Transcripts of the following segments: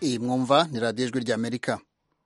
iyi mwumva ni radiyo ijwi ry'Amerika.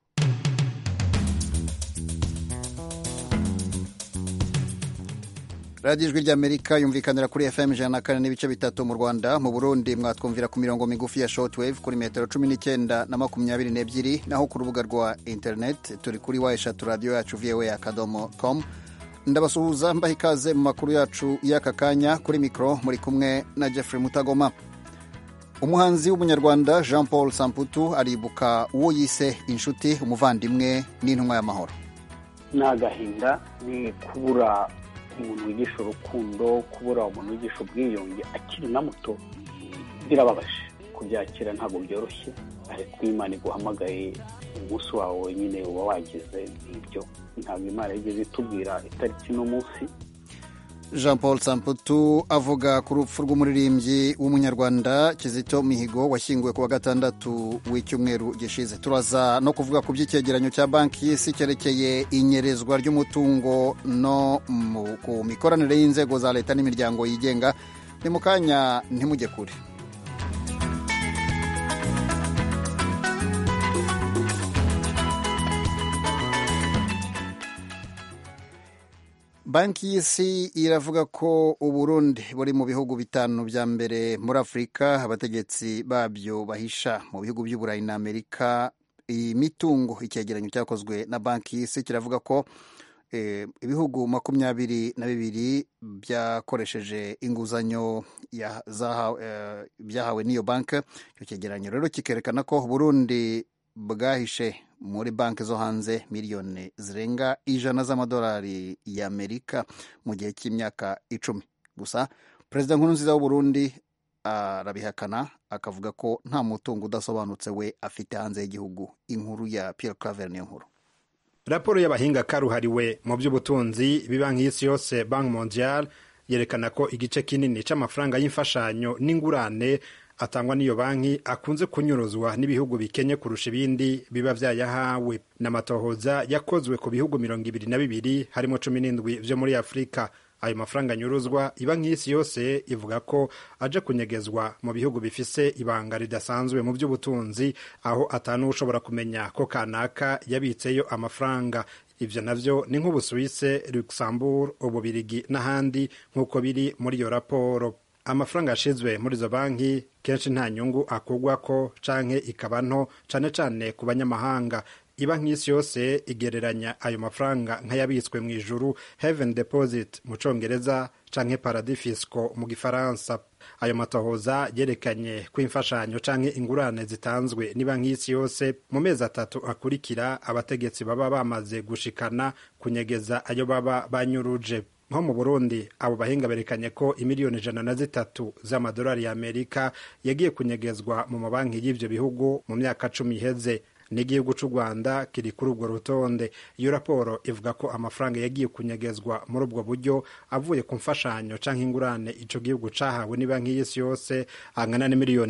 radiyo ijwi ry'Amerika yumvikanira kuri FM 104.3 mu Rwanda. Mu Burundi mwatwumvira ku mirongo migufi ya shortwave kuri metero 19 na 22, naho ku rubuga rwa internet turi kuri eshatu radio yacu voa.com. Ndabasuhuza mbaha ikaze mu makuru yacu y'aka kanya. Kuri mikro muri kumwe na Jeffrey Mutagoma. Umuhanzi w'umunyarwanda Jean Paul Samputu aribuka uwo yise inshuti, umuvandimwe n'intumwa y'amahoro. N'agahinda ni kubura umuntu wigisha urukundo, kubura umuntu wigisha ubwiyunge akiri na muto, birababaje kubyakira, ntabwo byoroshye, ariko Imana iguhamagaye umunsi wawe nyine uba wageze. Ibyo ntabwo Imana yigeze itubwira itariki n'umunsi. Jean Paul Samputu avuga ku rupfu rw'umuririmbyi w'umunyarwanda Kizito Mihigo washyinguwe ku wa gatandatu w'icyumweru gishize. Turaza no kuvuga ku by'icyegeranyo cya banki y'isi cyerekeye inyerezwa ry'umutungo no ku mikoranire y'inzego za leta n'imiryango yigenga. Ni mu kanya, ntimujye kure. Banki y'isi iravuga ko Uburundi buri mu bihugu bitanu bya mbere muri Afurika abategetsi babyo bahisha mu bihugu by'Uburayi na Amerika imitungo. Icyegeranyo cyakozwe na banki y'isi kiravuga ko ibihugu 22 byakoresheje inguzanyo byahawe n'iyo banki. Icyo cyegeranyo rero kikerekana ko Burundi bwahishe muri banki zo hanze miliyoni zirenga 100 z'amadolari y'Amerika mu gihe cy'imyaka 10 gusa. Perezida Nkurunziza w'u Burundi arabihakana, akavuga ko nta mutungo udasobanutse we afite hanze y'igihugu. Inkuru ya Pierre Claver niyo nkuru. Raporo y'abahinga karuhariwe mu by'ubutunzi bibanki y'isi yose Banque Mondiale yerekana ko igice kinini c'amafaranga y'imfashanyo n'ingurane atangwa n'iyo banki akunze kunyuruzwa n'ibihugu bikenye kurusha ibindi biba vyayahawe. N'amatohoza yakozwe ku bihugu 22 harimo 17 vyo muri Afrika. Ayo mafaranga anyuruzwa ibanki y'isi yose ivuga ko aje kunyegezwa mu bihugu bifise ibanga ridasanzwe mu by'ubutunzi, aho atanu ushobora kumenya ko kanaka yabitseyo amafaranga. Ivyo navyo ni nk'Ubusuwise, Luxembourg, Ububirigi n'ahandi nk'uko biri muri iyo raporo. Amafaranga yashizwe muri izo banki kenshi nta nyungu akugwako canke ikaba nto, cane cane ku banyamahanga. Ibanki y'isi yose igereranya ayo mafaranga nk'ayabitswe mu ijuru, Heaven Deposit mu Congereza canke Paradis Fiscal mu Gifaransa. Ayo matohoza yerekanye ko imfashanyo canke ingurane zitanzwe n'ibanki y'isi yose mu mezi 3 akurikira abategetsi baba bamaze gushikana kunyegeza ayo baba banyuruje. Nko mu Burundi abo bahinga berekanye ko imiliyoni 103 z'amadolari y'Amerika yagiye kunyegezwa mu mabanki y'ivyo bihugu mu myaka 10 iheze. N'igihugu c'u Rwanda kiri kuri urwo rutonde. Iyo raporo ivuga ko amafaranga yagiye kunyegezwa muri ubwo buryo avuye ku mfashanyo canke ingurane ico gihugu cahawe n'ibanki y'isi yose angana n'imiliyoni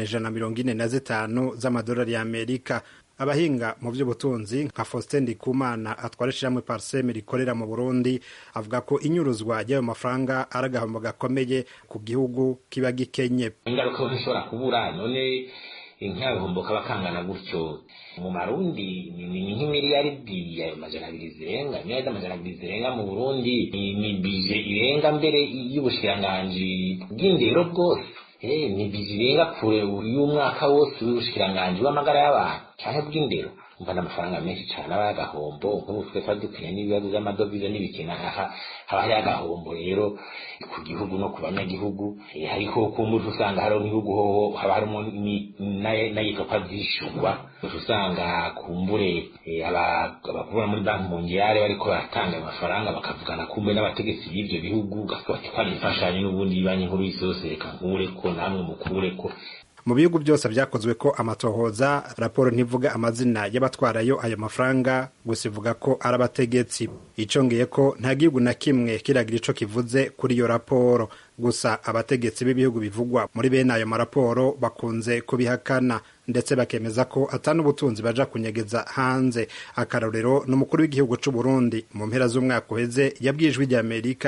145 z'amadolari y'Amerika. Abahinga mu by'ubutunzi nka Faustin Ndikumana atwara ishirahamwe Parseme rikorera mu Burundi avuga ko inyuruzwa y'ayo mafaranga aragahombo gakomeye ku gihugu kiba gikenye. Ingaruka zishobora kubura none inkabihombo kaba kangana gutyo mu Marundi ni nk'imiliyaridi ya majana 2 zirenga, miliyaridi amajana 2 zirenga mu Burundi ni bije irenga mbere y'ubushikiranganji bw'indero bwose. Ni bije irenga kure y'umwaka wose w'ubushikiranganji w'amagara y'abantu canke bw'indero. Mbana amafaranga menshi cyane abagahombo nk'ubu twese dukwiye n'ibibazo by'amadovize n'ibikina haba hari agahombo rero ku gihugu no ku banyagihugu. Hariho kumbuza usanga hari ibihugu ho haba harimo n'ayitwa byishurwa, usanga kumbure abakubona muri Banki Mondiale bariko baratanga amafaranga bakavugana kumbe n'abategetsi b'ivyo bihugu gaswati kwa imfashanyo n'ubundi banki nkuru y'isi yose reka nkure ko namwe mukure ko. Mu bihugu byose byakozwe ko amatohoza, raporo ntivuga amazina y'abatwarayo ayo mafaranga, gusa ivuga ko ari abategetsi. Icongeye ko nta gihugu na kimwe kiragira ico kivuze kuri iyo raporo, gusa abategetsi b'ibihugu bivugwa muri bene ayo maraporo bakunze kubihakana ndetse bakemeza ko atanu ubutunzi baja kunyegeza hanze. Akarorero n'umukuru w'igihugu c'u Burundi mu mpera z'umwaka uheze yabwijwe ry'Amerika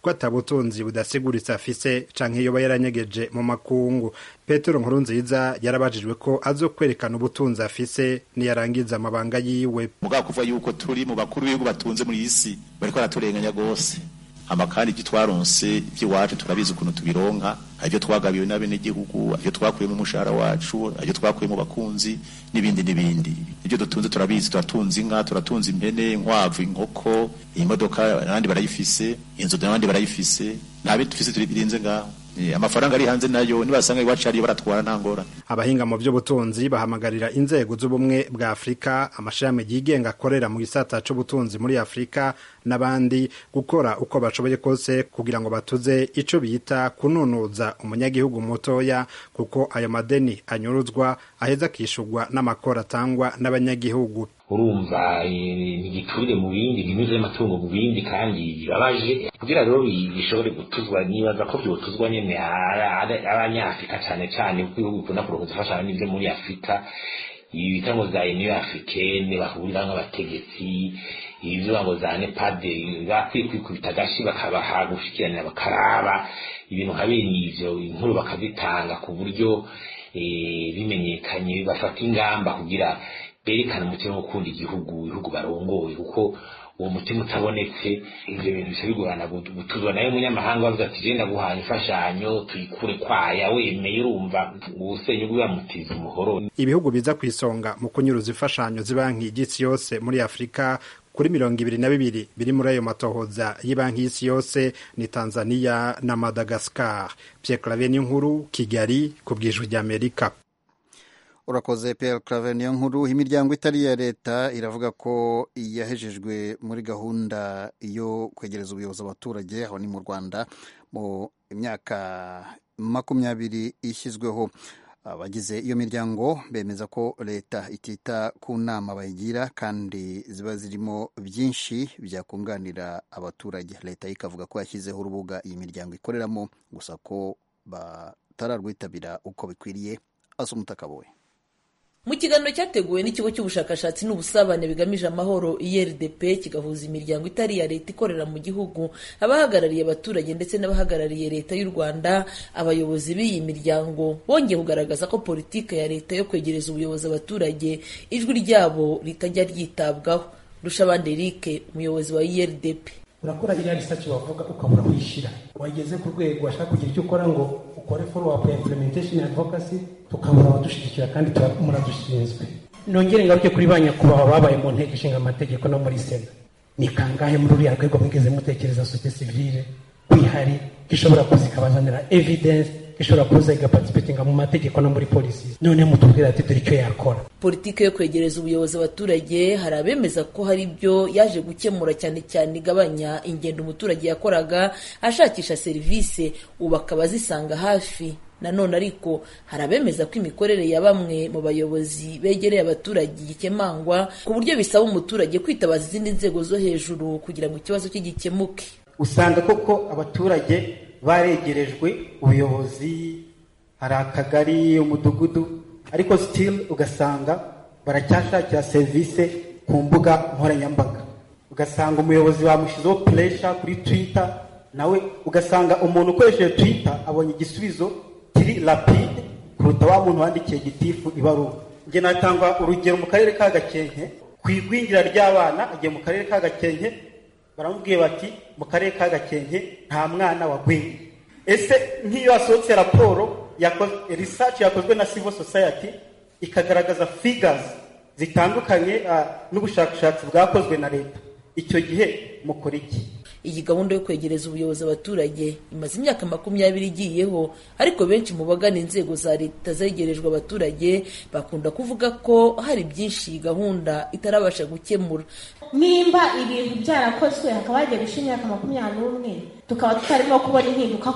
ko atabutunzi budasiguritse afise canke yoba yaranyegeje mu makungu. Petero Nkurunziza yarabajijwe ko azokwerekana ubutunzi afise niyarangiza amabanga yiwe. Mugabo kuva yuko turi mu bakuru b'ibihugu batunze muri isi bariko baraturenganya gose. Amakandi gitwaronse by'iwacu turabizi ukuntu tubironka, aryo twagabiwe n'abene gihugu, aryo twakuye mu mushahara wacu, aryo twakuye mu bakunzi n'ibindi n'ibindi. Ibyo dutunze turabizi, turatunze inka, turatunze impene, inkwavu, inkoko, imodoka abandi barayifise, inzu n'abandi barayifise, nabe tufise turi birinze ngaho. Amafaranga ari hanze nayo nibasanga iwacu ari baratwara ntangora. Abahinga mu by'ubutunzi bahamagarira inzego z'ubumwe bwa Afrika, amashami yigenga akorera mu gisata c'ubutunzi muri Afrika n'abandi gukora uko bashoboye kose kugira ngo batuze ico bita kununuza umunyagihugu mutoya, kuko ayo madeni anyuruzwa aheza kishurwa n'amakora atangwa n'abanyagihugu. Urumva igiturire mu bindi binyuze amatungo mu bindi kandi birabaje kugira rero bishobore gutuzwa nibaza ko byotuzwa nyene abanyafrika cyane cyane kuko ibihugu bikunda kuronka zifasha n'ibyo muri Afrika ibi bitango za Union Africaine bahurira nk'abategetsi ibyo ngo za NEPAD bakwikubita gashi bakabaha gushikirana bakaraba ibintu habiri ivyo inkuru bakazitanga ku buryo bimenyekanye bafata ingamba kugira berekana umutima ukunda igihugu barongoye, kuko uwo mutima utabonetse ivyo bintu bisa bigorana gutuzwa nayo munyamahanga bavuga ati je ndaguhaye imfashanyo tuyikure kwaya wemeye urumva ubusenyi bw'amutiza umuhoro. Ibihugu biza kwisonga mu kunyuruza imfashanyo z'ibanki y'isi yose muri Afrika kuri 22 biri muri ayo matohoza y'Ibanki y'Isi yose ni Tanzania na Madagascar. Pierre Claver Niyonkuru, Kigali, ku bw'Ijwi ry'Amerika. Urakoze Pierre Claver Niyonkuru. Imiryango itari ya leta iravuga ko yahejejwe muri gahunda yo kwegereza ubuyobozi abaturage aho ni mu Rwanda mu imyaka 20 ishyizweho. Abagize iyo miryango bemeza ko leta itita ku nama bayigira kandi ziba zirimo byinshi byakunganira abaturage. Leta ikavuga ko yashyizeho urubuga iyi miryango ikoreramo gusa ko batararwitabira uko bikwiriye. Asumutakaboye. Mu kiganiro cyateguwe n'ikigo cy'ubushakashatsi n'ubusabane bigamije amahoro IRDP kigahuza imiryango itari ya leta ikorera mu gihugu, abahagarariye abaturage ndetse n'abahagarariye leta y'u Rwanda, abayobozi b'iyi miryango bongeye kugaragaza ko politike ya leta yo kwegereza ubuyobozi abaturage ijwi ryabo ritajya ryitabwaho. Rushabande Eric, umuyobozi wa IRDP: urakora iriya research bavuga ukabura kwishyira, wageze ku rwego washaka kugira icyo ukora ngo ukore follow up ya implementation advocacy, tukabura abadushigikira kandi muradushinzwe. Nongere ngaruke kuri ba nyakubahwa babaye mu nteko ishinga amategeko no muri Sena. Ni kangahe muri uriya rwego mwigeze mutekereza societe civile kwihari gishobora kuzikabazanira evidence, gishobora kuza igaparticipatinga mu mategeko no muri policy? None mutubwira ati dore icyo yakora. Politike yo kwegereza ubuyobozi abaturage hari abemeza ko hari ibyo yaje gukemura, cyane cyane igabanya ingendo umuturage yakoraga ashakisha serivisi ubu akaba zisanga hafi. Nanone ariko hari abemeza ko imikorere ya bamwe mu bayobozi begereye abaturage gikemangwa ku buryo bisaba umuturage kwitabaza izindi nzego zo hejuru kugira ngo ikibazo cye gikemuke. Usanga koko abaturage baregerejwe ubuyobozi, hari akagari, umudugudu, ariko still ugasanga baracyashakira service ku mbuga nkoranyambaga. Ugasanga umuyobozi bamushizeho pressure kuri Twitter, nawe ugasanga umuntu ukoresheje Twitter abonye igisubizo kiri rapide kuruta wa muntu wandikiye gitifu ibaruwa. Nge natanga urugero mu karere ka Gakenke, ku igwingira ry'abana agiye mu karere ka Gakenke, baramubwiye bati mu karere ka Gakenke nta mwana wagwingiye. Ese nk'iyo yasohotse raporo research yakozwe na civil society ikagaragaza figures zitandukanye n'ubushakashatsi bwakozwe na leta, icyo gihe mukora iki? Iyi gahunda yo kwegereza ubuyobozi abaturage imaze imyaka 20 igiyeho, ariko benshi mu bagana inzego za leta zegerejwe abaturage bakunda kuvuga ko hari byinshi gahunda itarabasha gukemura. Nimba ibintu byarakozwe hakaba hagiye gushira imyaka 21 tukaba tutarimo kubona impinduka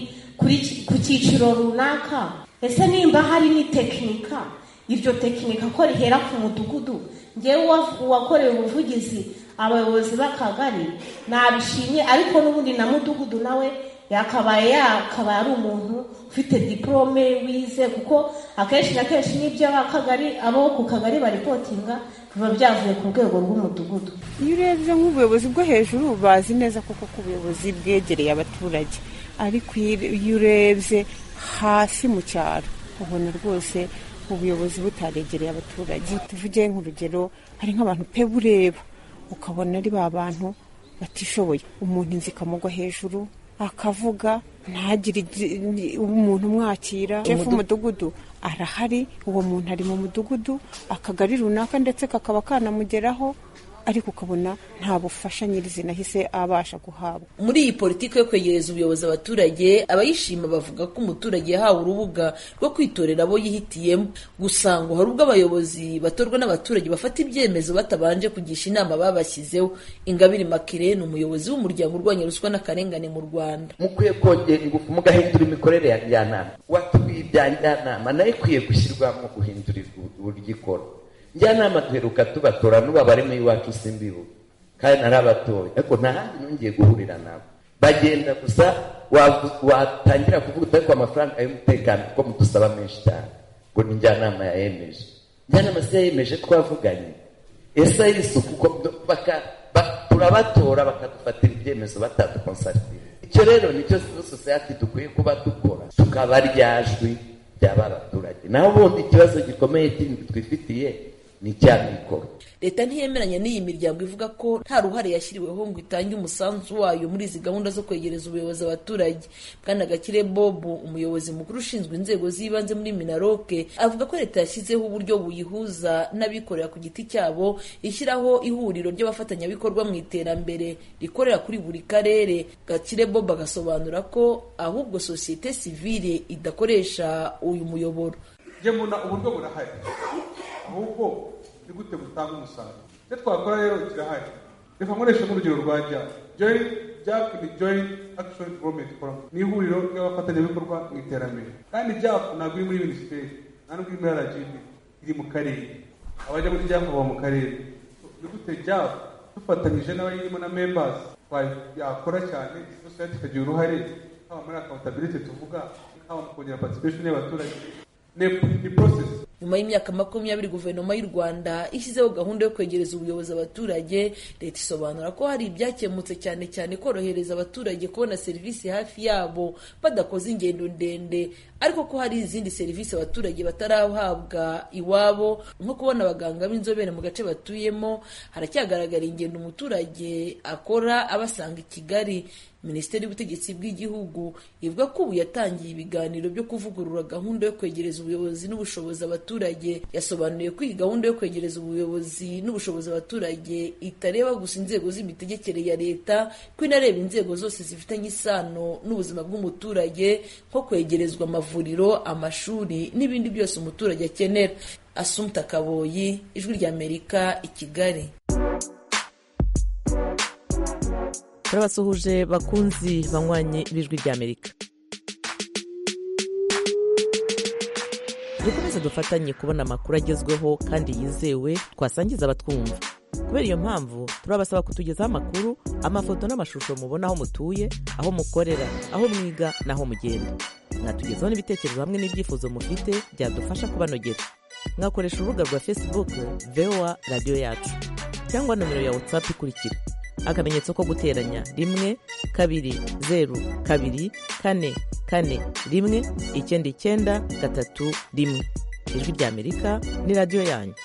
ku cyiciro runaka, ese nimba hari ni tekinika, iryo tekinika ko rihera ku mudugudu, ngewe uwakorewe ubuvugizi abayobozi b'akagari nabishimye, ariko n'ubundi na mudugudu nawe yakabaye ari umuntu ufite diplome wize, kuko akenshi na kenshi n'ibyo abo ku kagari baripotinga biba byavuye ku rwego rw'umudugudu. Iyo urebye nk'ubuyobozi bwo hejuru bazi neza koko ko ubuyobozi bwegereye abaturage, ariko iyo urebye hasi mu cyaro ubona rwose ubuyobozi butaregereye abaturage. Tuvuge nk'urugero, hari nk'abantu pe bureba ukabona ari ba bantu batishoboye, umuntu inzi ikamugwa hejuru akavuga ntagire umuntu umwakira. Shefu w'umudugudu arahari, uwo muntu ari mu mudugudu, akagari runaka ndetse kakaba kanamugeraho, ariko ukabona nta bufasha nyirizina ahise abasha guhabwa. Muri iyi politiki yo kwegereza ubuyobozi abaturage, abayishima bavuga ko umuturage yahawe urubuga rwo kwitorera abo yihitiyemo. Gusa ngo hari ubwo abayobozi batorwa n'abaturage bafata ibyemezo batabanje kugisha inama babashyizeho. Ingabire Makire ni umuyobozi w'umuryango urwanya ruswa n'akarengane mu Rwanda. Mukwiye kongera ingufu mugahindura imikorere ya njyanama. Watubwiye ibya njyanama nayo ikwiye gushyirwamo guhindura uburyo ikora. Njyanama duheruka tubatora n'uba barimo iwacu simbibu kandi narabatoye, ariko nta handi nongeye guhurira nabo. Bagenda gusa watangira kuvuga ko amafaranga y'umutekano kuko mudusaba menshi cyane ngo ni njyanama yayemeje. Njyanama se yayemeje twavuganye ese y'isuku ko turabatora bakadufatira ibyemezo batadukonsartire. Icyo rero nicyo society dukwiye kuba dukora, tukaba ryajwi ry'aba baturage. Naho ubundi ikibazo gikomeye twifitiye ni cy'amikoro. Leta ntiyemeranya n'iyi miryango ivuga ko nta ruhare yashyiriweho ngo itange umusanzu wayo muri izi gahunda zo kwegereza ubuyobozi abaturage. Bwana Gakire Bob, umuyobozi mukuru ushinzwe inzego z'ibanze muri Minaroke, avuga ko leta yashyizeho uburyo buyihuza n'abikorera ku giti cyabo, ishyiraho ihuriro ry'abafatanyabikorwa mu iterambere rikorera kuri buri karere. Gakire Bob agasobanura ko ahubwo sosiyete sivile idakoresha uyu muyoboro. Mbona uburyo burahari, ahubwo ni gute gutanga umusaruro. Icyo twakora rero kirahari. Reka nkoreshe nk'urugero rwa JAP ni Joint Action Development Forum, ni ihuriro ry'abafatanyabikorwa mu iterambere. Kandi JAP ntabwo iri muri minisiteri, nta n'ubwo iri muri RGB, iri mu karere. Abajya muri JAP baba mu karere. Ni gute JAP dufatanyije n'abayirimo na members yakora cyane, society ikagira uruhare, haba muri accountability tuvuga, haba mu kongera participation y'abaturage. Ni process. Nyuma y'imyaka 20 guverinoma y'u Rwanda ishyizeho gahunda yo kwegereza ubuyobozi abaturage, leta isobanura ko hari ibyakemutse cyane cyane korohereza abaturage kubona serivisi hafi yabo badakoze ingendo ndende, ariko ko hari izindi serivisi abaturage batarahabwa iwabo, nko kubona abaganga b'inzobere mu gace batuyemo. Haracyagaragara ingendo umuturage akora abasanga i Kigali. Minisiteri y'Ubutegetsi bw'Igihugu ivuga ko ubu yatangiye ibiganiro byo kuvugurura gahunda yo kwegereza ubuyobozi n'ubushobozi abaturage. Yasobanuye ko iyi gahunda yo kwegereza ubuyobozi n'ubushobozi abaturage itareba gusa inzego z'imitegekere ya leta, ko inareba inzego zose zifitanye isano n'ubuzima bw'umuturage, nko kwegerezwa amavuriro, amashuri n'ibindi byose umuturage akenera. Assumpta Kaboyi, Ijwi ry'Amerika, i Kigali. Turabasuhuje bakunzi banywanye b'Ijwi ry'Amerika. Dukomeze dufatanye kubona amakuru agezweho kandi yizewe twasangiza abatwumva. Kubera iyo mpamvu turabasaba kutugezaho amakuru, amafoto n'amashusho mubona aho mutuye, aho mukorera, aho mwiga n'aho mugenda. Mwatugezaho n'ibitekerezo hamwe n'ibyifuzo mufite byadufasha kubanogera. Mwakoresha urubuga rwa Facebook VOA Radio Yacu cyangwa nomero ya WhatsApp ikurikira: akamenyetso ko guteranya 1 2 0 2 4 4 1 9 3 1. Ijwi ry'Amerika ni radio yanyu.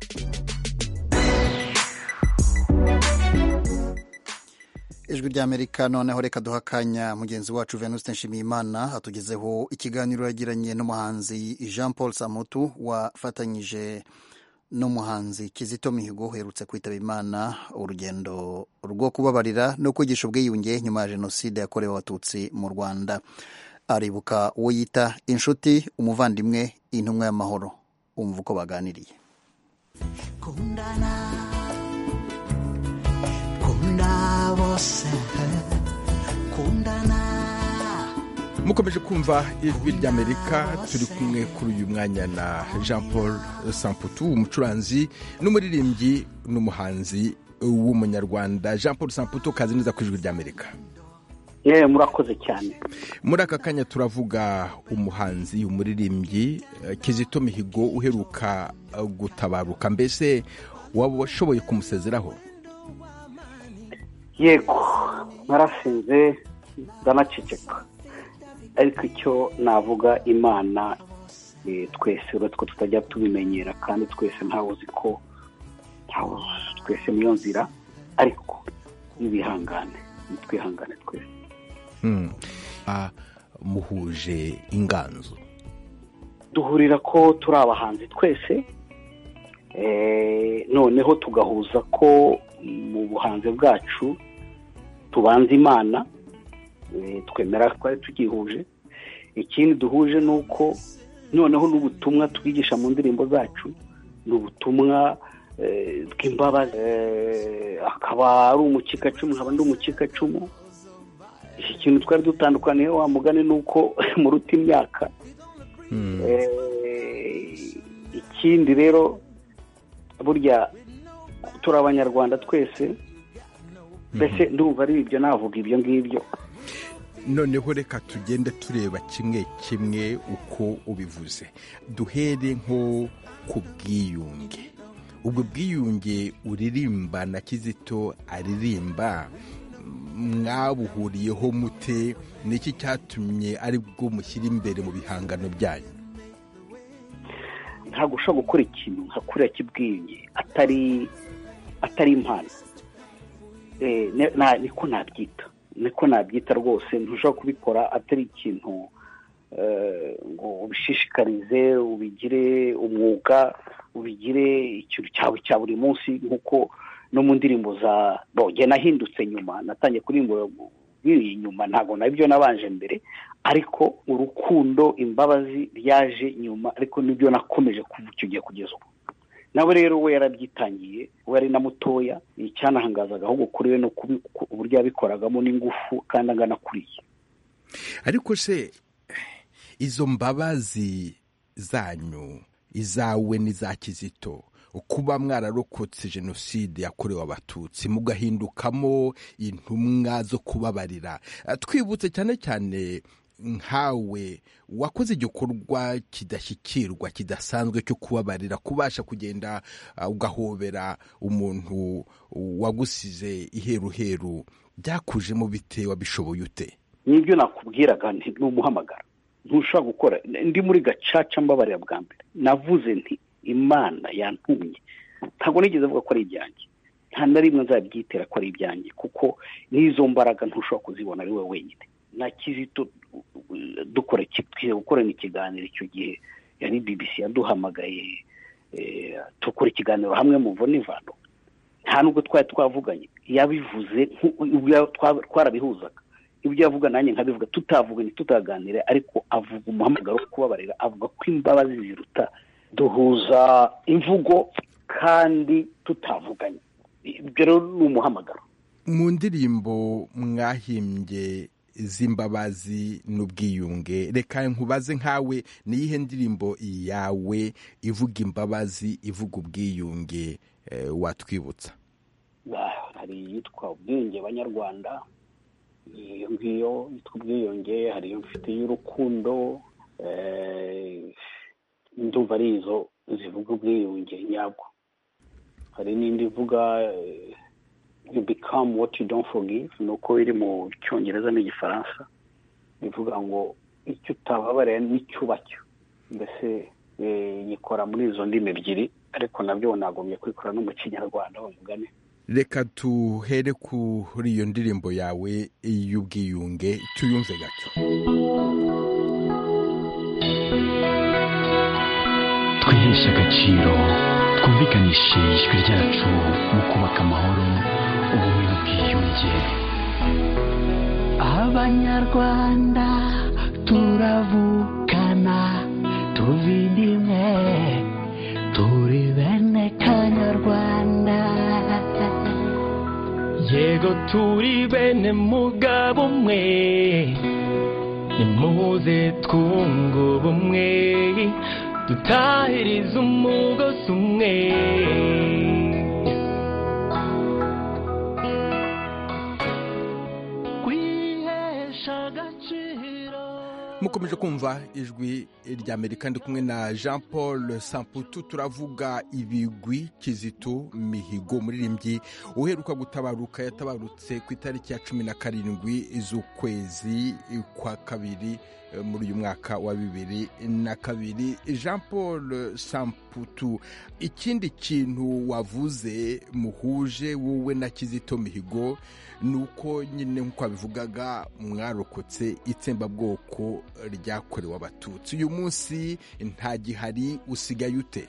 Ijwi ry'Amerika. Noneho reka duhakanya mugenzi wacu Venuste Nshimiyimana atugezeho ikiganiro yagiranye n'umuhanzi Jean Paul Samputu wafatanyije n'umuhanzi Kizito Mihigo uherutse kwitaba Imana, urugendo rwo kubabarira no kwigisha ubwiyunge nyuma ya jenoside yakorewe abatutsi mu Rwanda. Aribuka uwo yita inshuti, umuvandimwe, intumwa y'amahoro. Umva uko baganiriye. Kundana kunda bose kundana. Mukomeje kumva Ijwi ry'Amerika, turi kumwe kuri uyu mwanya na Jean Paul Samputu, umucuranzi n'umuririmbyi n'umuhanzi w'umunyarwanda. Jean Paul Samputu, kazi neza ku Ijwi ry'Amerika. murakoze cyane. Muri aka kanya turavuga umuhanzi umuririmbyi Kizito Mihigo uheruka gutabaruka, mbese washoboye kumusezeraho? Yego, narasinze ndanaceceka, ariko icyo navuga Imana twese uretse ko tutajya tubimenyera kandi twese ntawe uzi ko twese niyo nzira, ariko nibihangane twihangane twese. Muhuje inganzo, duhurira ko turi abahanzi twese, noneho tugahuza ko mu buhanzi bwacu tubanza Imana, twemera ko tugihuje. Ikindi duhuje ni uko noneho n'ubutumwa twigisha mu ndirimbo zacu ni ubutumwa bw'imbabazi. Akaba ari umukikacumu, nkaba ndi umukikacumu. Iki kintu twari dutandukaniye wa mugani ni uko muruta imyaka. Ikindi rero burya turi abanyarwanda twese, mbese ndumva ari ibyo navuga ibyo ngibyo. Noneho reka tugende tureba kimwe kimwe uko ubivuze. Duhere nko ku bwiyunge. Ubwo bwiyunge uririmba na Kizito aririmba, mwabuhuriyeho mute? Niki cyatumye ari bwo mushyira imbere mu bihangano byanyu? Ntabwo ushobora gukora ikintu nka kuriya cy'ubwiyunge atari impano. niko nabyita rwose. Ntushobora kubikora atari ikintu ngo ubishishikarize, ubigire umwuga, ubigire ikintu cyawe cya buri munsi. Nkuko no mu ndirimbo za boge nahindutse nyuma, natangiye kuririmba nyuma, ntabwo nabyo nabanje mbere, ariko urukundo, imbabazi byaje nyuma, ariko nibyo nakomeje kuva icyo gihe kugeza ubu. Nawe rero we yarabyitangiye, we ari na mutoya, icyanahangazaga ahubwo kuri we no uburyo yabikoragamo n'ingufu kandi angana kuriye. Ariko se izo mbabazi zanyu, izawe n'iza Kizito, kuba mwararokotse jenoside yakorewe Abatutsi mugahindukamo intumwa zo kubabarira, twibutse cyane cyane nkawe wakoze igikorwa kidashyikirwa kidasanzwe cyo kubabarira, kubasha kugenda ugahobera umuntu wagusize iheruheru. Byakujemo bite? Wabishoboye ute? Nibyo nakubwiraga, nti n'umuhamagara ntushobora gukora. Ndi muri gacaca mbabarira bwa mbere, navuze nti Imana yantumye. Ntabwo nigeze avuga ko ari ibyanjye, nta na rimwe nzabyitera ko ari ibyanjye, kuko n'izo mbaraga ntushobora kuzibona ari we wenyine. Na Kizito gukorana ikiganiro icyo gihe, yari BBC yaduhamagaye tukora ikiganiro hamwe mu Mvo n'Imvano. Nta nubwo twari twavuganye, yabivuze twarabihuzaga. Ibyo yavuga nanjye nkabivuga, tutavuganye tutaganira, ariko avuga umuhamagaro wo kubabarira, avuga ko imbabazi ziruta. Duhuza imvugo kandi tutavuganye. Ibyo rero ni umuhamagaro. Mu ndirimbo mwahimbye z'imbabazi n'ubwiyunge, reka nkubaze nkawe, niyihe ndirimbo yawe ivuga imbabazi, ivuga ubwiyunge watwibutsa? Hari yitwa Ubwiyunge Banyarwanda, iyo ngiyo yitwa Ubwiyunge. hari iyo mfite y'urukundo, ndumva ari izo zivuga ubwiyunge nyabwo. Hari n'indi ivuga you become what you don't forgive, nuko iri mu Cyongereza n'Igifaransa, bivuga ngo icyo utababariye n'icyo ubacyo. Mbese yikora muri izo ndimi ebyiri, ariko nabyo nagomye kwikora no mu Kinyarwanda bamugane. Reka tuhere kuri iyo ndirimbo yawe y'ubwiyunge, tuyumve gato. Twiheshe agaciro, twumvikanishe ijwi ryacu mu kubaka amahoro, ubumwe n'ubwiyunge. Abanyarwanda turavukana, tuvindimwe, turi bene Kanyarwanda. Yego turi bene mugabo umwe, nimuze twunge ubumwe, dutahiriza umugozi umwe. mukomeje kumva ijwi ry'Amerika, ndi kumwe na Jean Paul Samputu. turavuga ibigwi Kizito Mihigo, umuririmbyi uheruka gutabaruka. yatabarutse ku itariki ya 17 z'ukwezi kwa kabiri muri uyu mwaka wa 2002. Jean Paul Samputu, ikindi kintu wavuze muhuje wowe na Kizito Mihigo nuko nyine nk'uko abivugaga mwarokotse itsembabwoko ryakorewe Abatutsi. uyu munsi nta gihari, usigaye ute?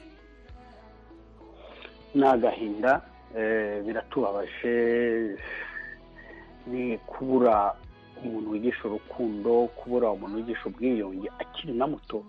ni agahinda, biratubabaje. ni kubura umuntu wigisha urukundo, kubura umuntu wigisha ubwiyunge akiri na muto.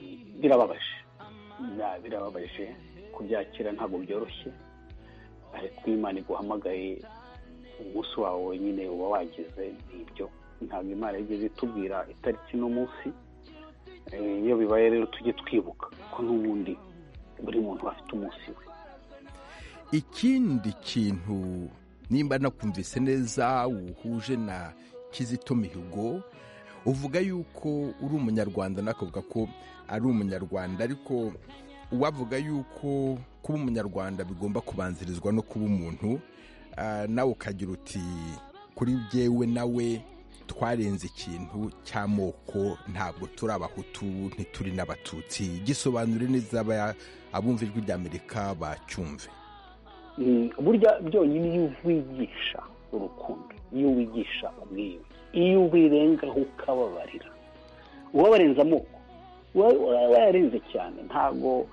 birababaje kubyakira, ntabwo byoroshye, ariko Imana iguhamagaye umunsi wawe wenyine uba wagize. n'ibyo ntabwo Imana yigeze itubwira itariki n'umunsi. iyo bibaye rero tujye twibuka ko n'ubundi buri muntu afite umunsi we. ikindi kintu nimba nakumvise neza uhuje na Kizito Mihigo, uvuga yuko uri umunyarwanda, nakavuga ko ari umunyarwanda, ariko uwavuga yuko kuba umunyarwanda bigomba kubanzirizwa no kuba umuntu. nawe ukagira uti kuri jyewe nawe twarenze ikintu cy'amoko, ntabwo turi Abahutu ntituri n'Abatutsi. gisobanure neza abumva ijwi ry'Amerika bacyumve. burya byonyine iyo wigisha urukundo, iyo wigisha ubwiyunge, iyo ubirengaho ukababarira, uba warenze amoko, wayarenze cyane. ntabwo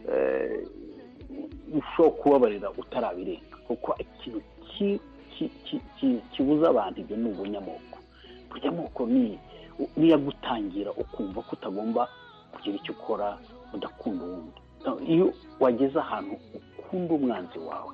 ushobora kubabarira utarabirenga, kuko ikintu kibuza abantu ibyo ni ubunyamoko. ubunyamoko niyagutangira ukumva ko utagomba kugira icyo ukora udakunda uwundi. iyo wageze ahantu ukunda umwanzi wawe,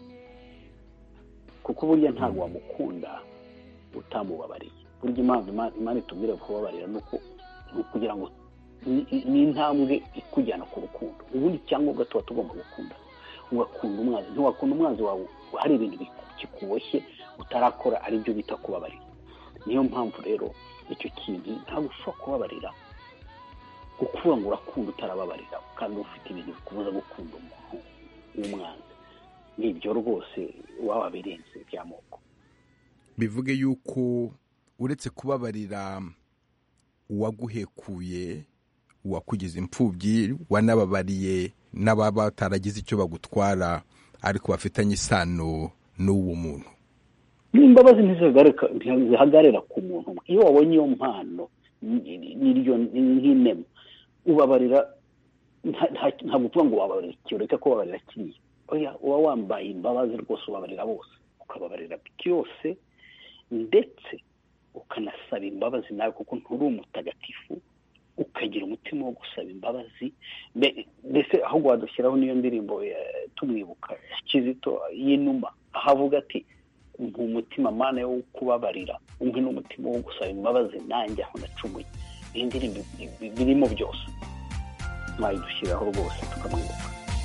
kuko burya ntabwo wamukunda utamubabariye. burya impamvu Imana itubwira kubabarira ni ukugira ngo ni intambwe ikujyana ku rukundo. ubundi icyangombwa tuba tugomba gukunda, ugakunda umwanzi. ntiwakunda umwanzi wawe hari ibintu kikuboshye utarakora, ari byo bita kubabarira. niyo mpamvu rero icyo kintu ntabwo ushobora kubabarira, kuko ngo urakunda utarababarira, kandi ufite ibintu bikubuza gukunda umuntu w'umwanzi. n'ibyo rwose waba birenze by'amoko. bivuge yuko uretse kubabarira uwaguhekuye, uwakugize imfubyi, wanababariye n'ababa bataragize icyo bagutwara ariko bafitanye isano n'uwo muntu. n'imbabazi ntizihagarara ku muntu. iyo wabonye iyo mpano nk'inema, ubabarira. ntabwo uvuga ngo wababarira ureke kubabarira kiriya. uba wambaye imbabazi rwose, ubabarira bose, ukababarira byose, ndetse ukanasaba imbabazi nawe, kuko nturi umutagatifu, ukagira umutima wo gusaba imbabazi. mbese ahubwo wadushyiraho n'iyo ndirimbo tumwibuka Kizito y'inuma, aho avuga ati umutima Mana wo kubabarira, umwe n'umutima wo gusaba imbabazi, nanjye aho nacumuye. iyi ndirimbo birimo byose, mwayidushyiraho rwose tukamwibuka.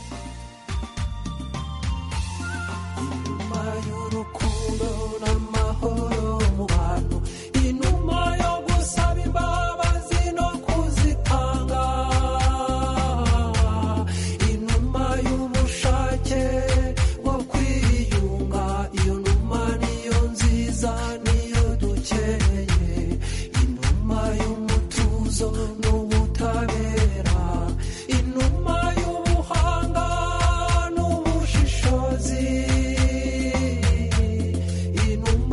inuma y'urukundo n'amahoro mu bantu, inuma yo gusaba imbabazi no kuzitanga, inuma y'ubushake bwo kwiyunga. iyo numa niyo nziza, niyo dukeneye. inuma y'umutuzo n'ubutabera, inuma y'ubuhanga n'ubushishozi, inuma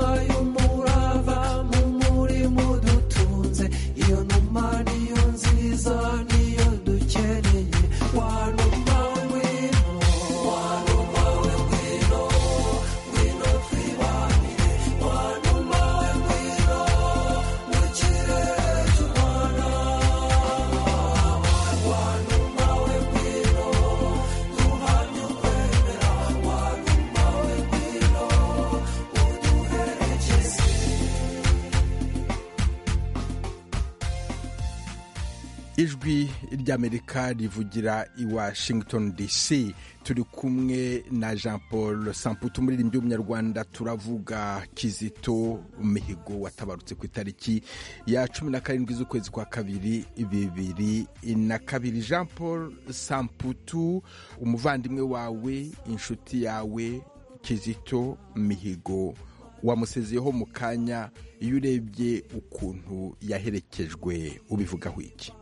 ijwi ry'Amerika rivugira i Washington DC. Turi kumwe na Jean Paul Samputu, umuririmbyi w'umunyarwanda. Turavuga Kizito Mihigo watabarutse ku itariki ya 17 z'ukwezi kwa kabiri 2002. Jean Paul Samputu, umuvandimwe wawe, inshuti yawe Kizito Mihigo wamusezeyeho mu kanya. Iyo urebye ukuntu yaherekejwe ubivugaho iki?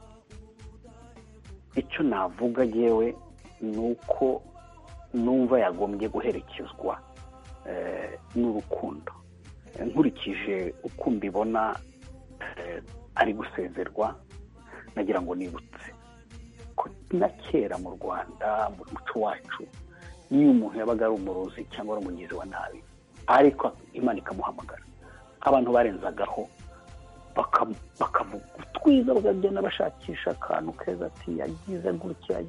Icyo navuga yewe ni uko numva yagombye guherekezwa n'urukundo. Nkurikije uko mbibona ari gusezerwa, nagira ngo nibutse ko na kera mu Rwanda, mu muco wacu, iyo umuntu yabaga ari umurozi cyangwa ari umugizi wa nabi, ariko Imana ikamuhamagara, abantu barenzagaho bakavuga utwiza, bakagenda bashakisha akantu keza, ati yagize gutya.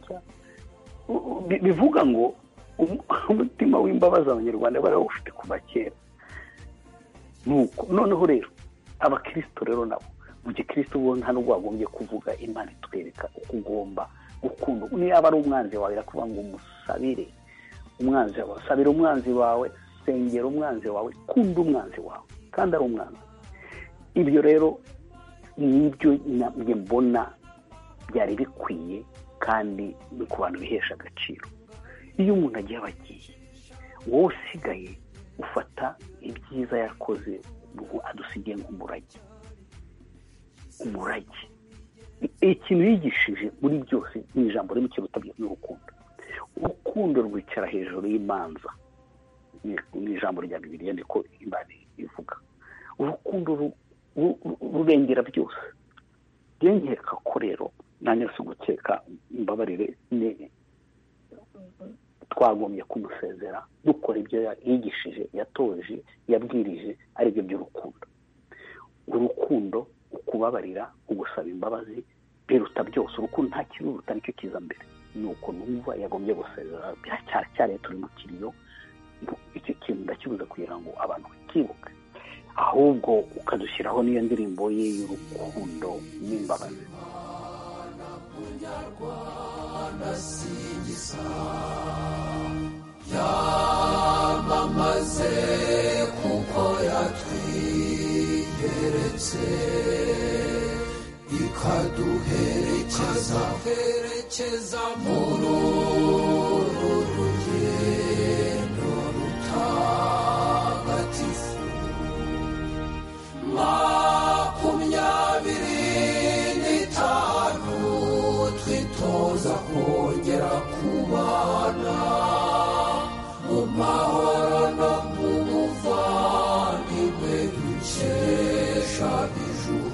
Bivuga ngo umutima w'imbabazi abanyarwanda barawufite kuva kera. Noneho rero abakristo rero nabo mu gikristo bo nta nubwo wagombye kuvuga Imana itwereka uko ugomba gukunda. Niba ari umwanzi wawe irakuvuga ngo umusabire umwanzi wawe, sabira umwanzi wawe, sengera umwanzi wawe, kunda umwanzi wawe kandi ari umwanzi. Ibyo rero nibyo mbona byari bikwiye kandi ni ku bantu bihesha agaciro. Iyo umuntu agiye abagiye, wowe usigaye ufata ibyiza yakoze adusigiye nk'umurage. Ikintu yigishije muri byose ni ijambo rimwe kiruta n'urukundo. Urukundo rwicara hejuru y'imanza, ni ijambo rya Bibiliya niko Imana ivuga. Urukundo rurengera byose. Nkeka ko rero nanjye si ugukeka, mbabarire, twagombye kumusezera dukora ibyo yigishije, yatoje, yabwirije, aribyo by'urukundo. Urukundo, ukubabarira, ugusaba imbabazi biruta byose. Urukundo nta kiruruta, nicyo kiza mbere. Ni uko numva yagombye gusezera. Cyari turi mu kiriyo, icyo kintu ndakibuza kugira ngo abantu bakibuke, ahubwo ukadushyiraho n'iyo ndirimbo ye y'urukundo n'imbabazi. Yamamaze kuko yatwigeretse, ikaduherekeza muri uru rugendo rutagatifu. 25 twitoza kongera kubana mu mahoro no mu buvandimwe dukesha ijuru.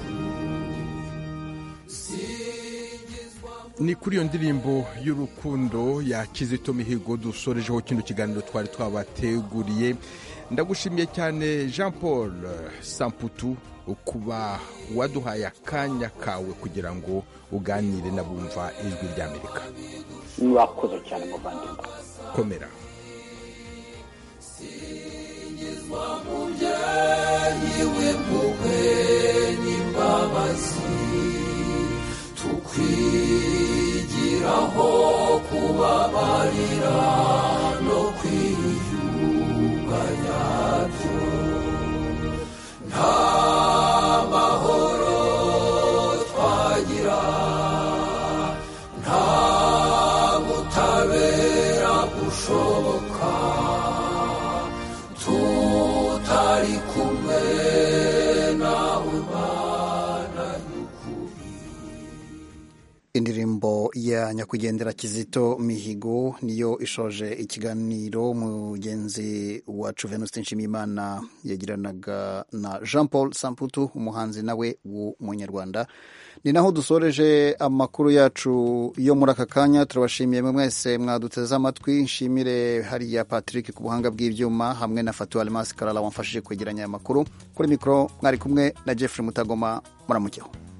Ni kuri iyo ndirimbo y'urukundo ya Kizito Mihigo dusorejeho kino kiganiro twari twabateguriye. Ndagushimiye cyane Jean Paul Samputu kuba waduhaye akanya kawe kugira ngo uganire n'abumva ijwi ry'Amerika. Murakoze cyane muvandimwe. Komera. Singizwa mubyeyi w'impuhwe n'imbabazi, tukwigiraho kubabarira no kwiyunga nyabyo. Nta mahoro twagira, nta butabera bushoboka tutari kumwe nawe Mana y'ukuri. Indirimbo ya nyakwigendera Kizito Mihigo niyo ishoje ikiganiro mugenzi wacu Venuste Nshimiyimana yagiranaga na Jean Paul Samputu, umuhanzi nawe w'umunyarwanda. Ni naho dusoreje amakuru yacu yo muri aka kanya. Turabashimiye mwese mwaduteze amatwi. Nshimire hariya Patrick ku buhanga bw'ibyuma hamwe na Fatou Almas Karala wamfashije kwegeranya aya makuru. Kuri mikoro mwari kumwe na Jeffrey Mutagoma. Muramukeho.